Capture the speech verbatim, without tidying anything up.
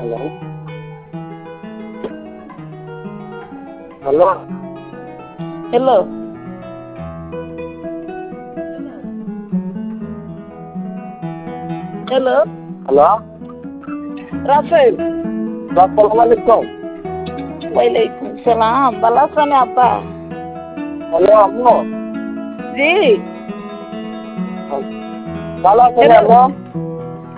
Hello hello hello hello hello Rafael আসসালামু আলাইকুম। ওয়ালাইকুম সালাম। ভালো আছেন আপা? হ্যালো আম্মু, জি ভালো আছেন হ্যালো আম্মু?